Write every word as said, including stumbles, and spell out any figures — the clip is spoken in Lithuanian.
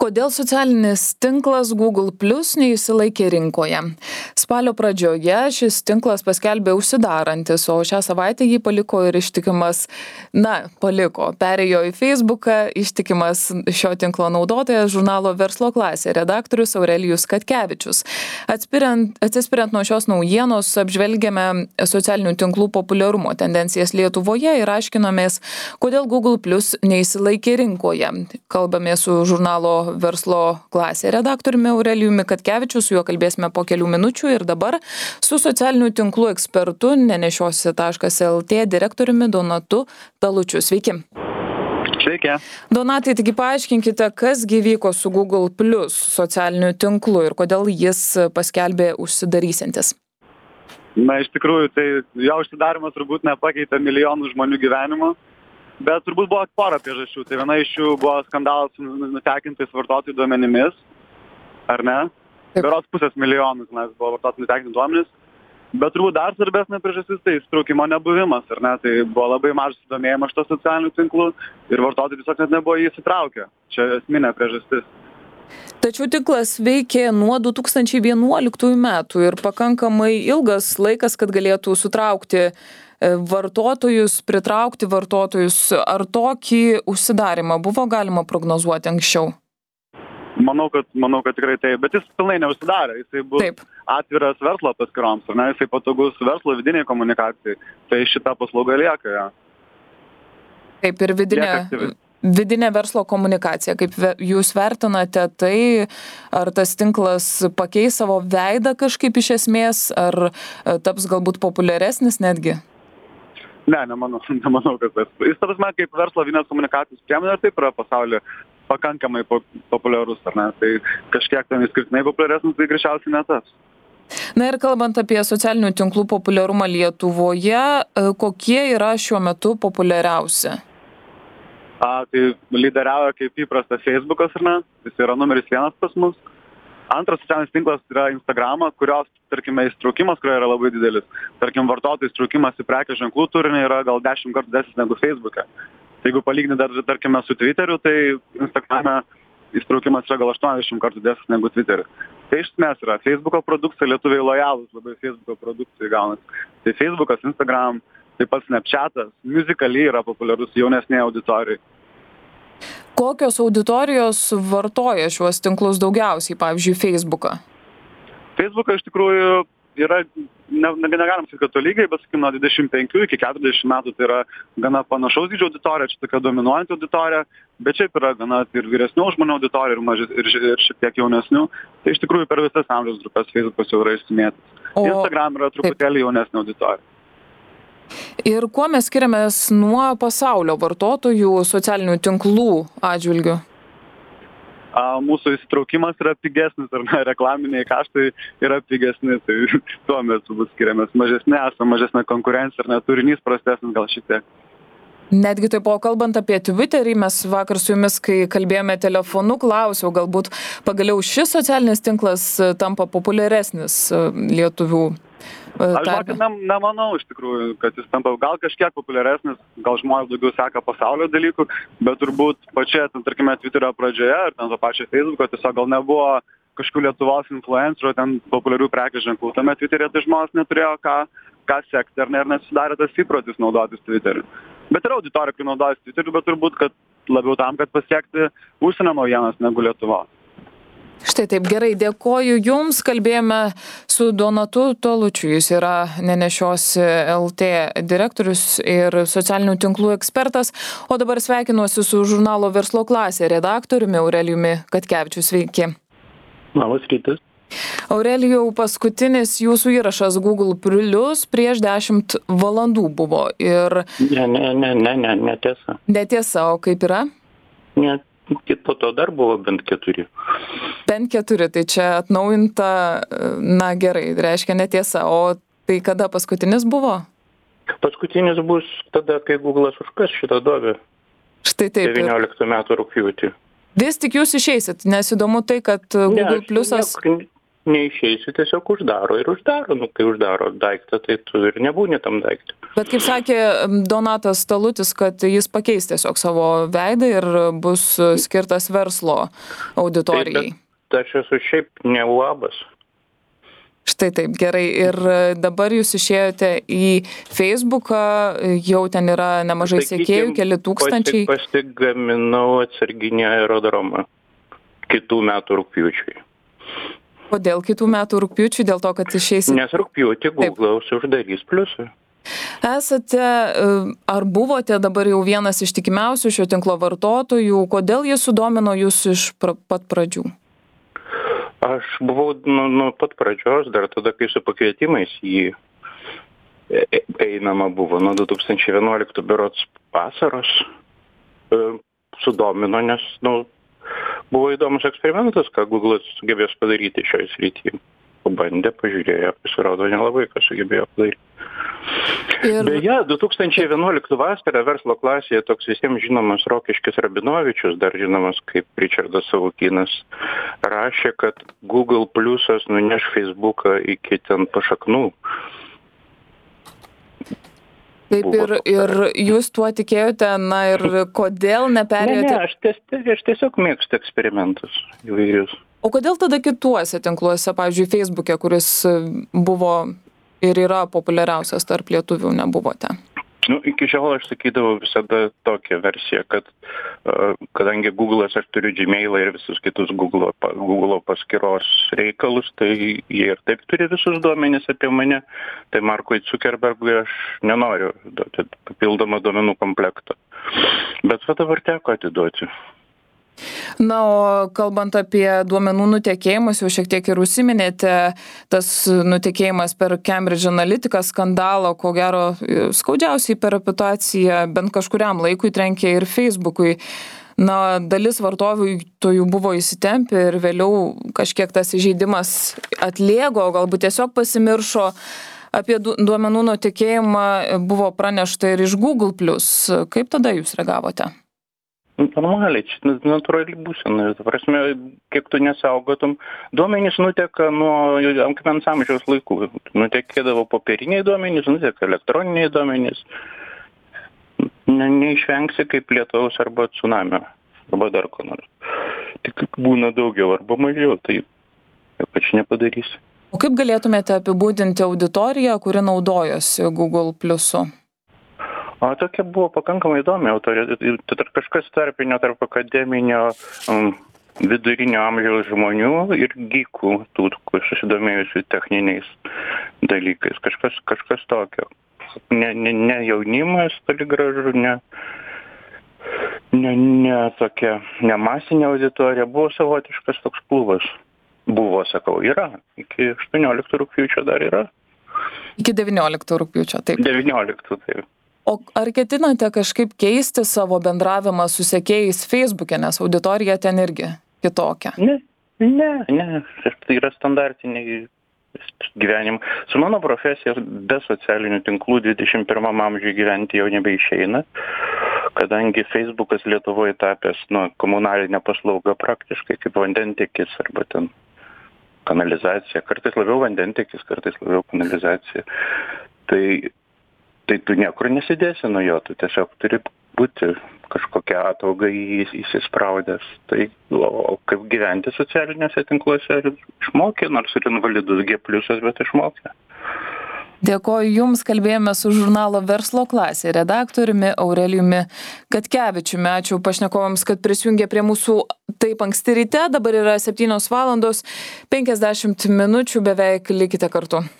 Kodėl socialinis tinklas Google Plus neįsilaikė rinkoje? Spalio pradžioje šis tinklas paskelbė užsidarantis, o šią savaitę jį paliko ir ištikimas, na, paliko, perėjo į Facebooką, ištikimas šio tinklo naudotojas žurnalo Verslo klasė redaktorius Aurelijus Katkevičius. Atspiriant, atsispiriant nuo šios naujienos, apžvelgėme socialinių tinklų populiarumo tendencijas Lietuvoje ir aiškinomės, kodėl Google Plus neįsilaikė rinkoje. Kalbame su žurnalo Verslo klasė redaktoriumi Aurelijumi Katkevičiu, su juo kalbėsime po kelių minučių ir dabar su socialinių tinklų ekspertu nenešiosi taškas el tė direktoriumi Donatu Talučiu. Sveiki. Sveiki. Donatai, taigi paaiškinkite, kas gi vyko su Google Plus socialiniu tinklu ir kodėl jis paskelbė užsidarysiantis. Na, iš tikrųjų, tai jo užsidarimas turbūt nepakeitė milijonų žmonių gyvenimo. Bet turbūt buvo pora priežasčių. Tai viena iš jų buvo skandalas su nutekintais vartotojų duomenimis, ar ne? Berods pusės milijonų tenais buvo vartotojų nutekinti duomenys. Bet turbūt dar svarbesnė priežastis tai įsitraukimo nebuvimas, ar ne? Tai buvo labai mažas susidomėjimas šito socialinių tinklų ir vartotojai tiesiog net nebuvo jį įsitraukę. Čia esminė priežastis. Tačiau tinklas veikė nuo du tūkstančiai vienuoliktųjų metų ir pakankamai ilgas laikas, kad galėtų sutraukti vartotojus, pritraukti vartotojus. Ar tokį užsidarimą buvo galima prognozuoti anksčiau? Manau, kad, manau, kad tikrai taip, bet jis pilnai neužsidarė. Jisai bus taip. Atviras verslo paskyroms, ar ne? Jisai patogus verslo vidiniai komunikacijai. Tai šita paslauga lieka. Ja. Taip, ir vidinė, vidinė verslo komunikacija. Kaip jūs vertinate tai, ar tas tinklas pakeis savo veidą kažkaip iš esmės, ar taps galbūt populiaresnis netgi? Ne, nemanau, nemanau, kad tas. Jis, ta prasme, kaip verslo vidinės komunikacijos priemonė, taip yra pasaulyje pakankamai populiarus, ar ne? Tai kažkiek ten išskirtinai populiaresnis, tai greičiausiai netaps. Na ir kalbant apie socialinių tinklų populiarumą Lietuvoje, kokie yra šiuo metu populiariausi? A, tai lyderiauja kaip įprastas Facebookas, ar ne? Jis yra numeris vienas pas mus. Antras socialinis tinklas yra Instagramas, kurios, tarkime, įsitraukimas, kurio yra labai didelis. Tarkim, vartotojų įsitraukimas į prekės ženklų turinį yra gal dešimt kartų didesnis negu Facebook'e. Tai jeigu palyginti dar, tarkime, su Twitteriu, tai Instagrame įsitraukimas yra gal aštuoniasdešimt kartų didesnis negu Twitteriu. Tai iš esmės yra Facebook'o produkcija, lietuviai lojalūs labai Facebook'o produkcijai gaunasi. Tai Facebook'as, Instagram, taip pat Snapchat'as, Musical.ly yra populiarus jaunesnėje auditorijai. Kokios auditorijos vartoja šiuos tinklus daugiausiai, pavyzdžiui, Facebooką? Facebooką iš tikrųjų yra, ne, negalim sakyti, kad to lygiai, bet sakykime, nuo dvidešimt penkių iki keturiasdešimt metų tai yra gana panašaus dydžio auditorija, čia tokia dominuojanti auditorija, bet šiaip yra gana ir vyresnių žmonių auditorija, ir, mažes, ir, ir šiek tiek jaunesnių. Tai iš tikrųjų per visas amžiaus grupės Facebookas jau yra išsimėtęs. O Instagram yra truputėlį jaunesnė auditorija. Ir kuo mes skiriamės nuo pasaulio vartotojų socialinių tinklų atžvilgių? A, mūsų įsitraukimas yra pigesnis, ar ne, reklaminiai kaštai yra pigesni, tai tuo mes turbūt skiriamės. Mažesnė esame, mažesnė konkurencija, ar ne, turinys prastesnis gal šiek tiek. Netgi taip, o kalbant apie Twitterį, mes vakar su jumis, kai kalbėjome telefonu, klausiau, galbūt pagaliau šis socialinis tinklas tampa populiaresnis lietuvių. Aš žinokit, ne, nemanau iš tikrųjų, kad jis tampa gal kažkiek populiaresnis, gal žmonės daugiau seka pasaulio dalykų, bet turbūt pačia, ten, tarkime, Twitterio pradžioje ar ten to pačio Facebooko tiesiog gal nebuvo kažkokių Lietuvos influencerių, ten populiarių prekės ženklų. Tame Twitteryje tai žmonės neturėjo ką, ką sekti, ar ne, ir nesudarė tas įprotis naudotis Twitteriu. Bet yra auditorija, kai naudojasi Twitteriu, bet turbūt, kad labiau tam, kad pasiekti užsienio naujienas negu Lietuvos. Štai taip, gerai, dėkoju Jums, kalbėjome su Donatu Talučiu, jis yra nenešiosi el tė direktorius ir socialinių tinklų ekspertas, o dabar sveikinuosi su žurnalo Verslo klasė redaktoriumi Aurelijumi Katkevičiu. Sveiki. Labas rytas. Aurelijau, paskutinis jūsų įrašas Google Plus prieš dešimt valandų buvo ir... Ne, ne, ne, ne, ne, netiesa. Netiesa, o kaip yra? Ne, po to dar buvo bent keturi. Bent keturi, tai čia atnaujinta, na gerai, reiškia netiesa. O tai kada paskutinis buvo? Paskutinis bus tada, kai Google'as užkas šitą duobę. Štai taip. devynioliktų metų rugpjūtį. Vis tik jūs išeisit, nes įdomu tai, kad Google ne, Plusas... Niekur, neišeisi, tiesiog uždaro ir uždaro. Nu, kai uždaro daiktą, tai tu ir nebūni tam daiktą. Bet kaip sakė Donatas Talutis, kad jis pakeis tiesiog savo veidą ir bus skirtas verslo auditorijai. Taip, bet aš esu šiaip ne uabas. Štai taip, gerai. Ir dabar jūs išėjote į Facebooką, jau ten yra nemažai sekėjų, keli tūkstančiai. Pasi, pasigaminau atsarginį aerodromą kitų metų rugpjūčiui. Kodėl kitų metų rugpjūčiui? Dėl to, kad išeisi... Nes rugpjūtį Google'aus uždarys pliusą. Esate, ar buvote dabar jau vienas iš tikimiausių šio tinklo vartotojų? Kodėl jie sudomino jūs iš pra, pat pradžių? Aš buvau nuo nu, pat pradžios, dar tada, kai su pakvietimais jį einama buvo, nuo du tūkstančiai vienuoliktų berods vasaros, sudomino, nes, nu, buvo įdomus eksperimentas, ką Google sugebės padaryti šioje srityje. Pabandė, pažiūrėjo, pasirodo nelabai, ką sugebėjo padaryti. Ir... Beje, du tūkstančiai vienuoliktų vasarą verslo klasėje toks visiems žinomas Rokiškis Rabinovičius, dar žinomas kaip Richardas Savukynas, rašė, kad Google Pliusas nuneš Facebooką iki ten pašaknų. Taip, ir, ir jūs tuo tikėjote, na ir kodėl neperėjote? Ne, ne, aš, ties, aš tiesiog mėgstu eksperimentus įvairius. O kodėl tada kituose tinkluose, pavyzdžiui, Facebook'e, kuris buvo ir yra populiariausias tarp lietuvių, nebuvote? Nu, iki šiol aš sakydavau visada tokią versiją, kad uh, kadangi Google'as, aš turiu Gmail'ą ir visus kitus Google, Google paskyros reikalus, tai jie ir taip turi visus duomenis apie mane, tai Markui Zuckerbergui aš nenoriu duoti papildomą duomenų komplektą. Bet va dabar teko atiduoti. Na, o kalbant apie duomenų nutekėjimus, jau šiek tiek ir užsiminėte, tas nutekėjimas per Cambridge Analytica skandalą, ko gero skaudžiausiai per reputaciją, bent kažkuriam laikui trenkė ir Facebook'ui. Na, dalis vartotojų buvo įsitempę ir vėliau kažkiek tas įžeidimas atlėgo, galbūt tiesiog pasimiršo. Apie duomenų nutekėjimą buvo pranešta ir iš Google plus. Kaip tada jūs reagavote? Normaliai, čia natūrali būsena. Ta prasme, kiek tu nesaugotum, duomenys nuteka nuo akmens amžiaus laikų. Nutekėdavo popieriniai duomenys, nuteka elektroniniai duomenys. Ne, neišvengsi kaip lietaus arba tsunamio, arba dar ko nors. Tik būna daugiau arba mažiau, tai ypač nepadarysi. O kaip galėtumėte apibūdinti auditoriją, kuri naudojosi Google pliusu? O tokia buvo pakankamai įdomi autorija, tai kažkas tarpinio tarp akademinio um, vidurinio amžiaus žmonių ir gykų, tų, kur susidomėjusių techniniais dalykais, kažkas, kažkas tokio. Ne, ne, ne jaunimas, toli gražu, ne, ne, ne tokia, ne masinė auditorija, buvo savotiškas toks klubas. Buvo, sakau, yra, iki aštuonioliktų rugpjūčio dar yra. Iki devynioliktų rugpjūčio, taip. devynioliktų, taip. O ar ketinate kažkaip keisti savo bendravimą su sekėjais Facebook'e, nes auditorija ten irgi kitokia? Ne, ne, ne, tai yra standartiniai gyvenimai. Su mano profesija be socialinių tinklų dvidešimt pirmam amžiuje gyventi jau nebeišeina, kadangi Facebook'as Lietuvoje tapęs nu, komunalinė paslauga praktiškai kaip vandentiekis arba ten kanalizacija, kartais labiau vandentiekis, kartais labiau kanalizacija. Tai Tai tu niekur nesidėsi nuo jo, tu tiesiog turi būti kažkokia atauga įsispraudęs. Tai o kaip gyventi socialiniuose tinkluose išmokė, nors ir invalidus G pliusas, bet išmokė. Dėkoju Jums, kalbėjome su žurnalo Verslo klasė redaktoriumi Aurelijumi Katkevičiumi. Ačiū pašnekovams, kad prisijungė prie mūsų taip anksti ryte. Dabar yra septynios valandos penkiasdešimt minučių, beveik likite kartu.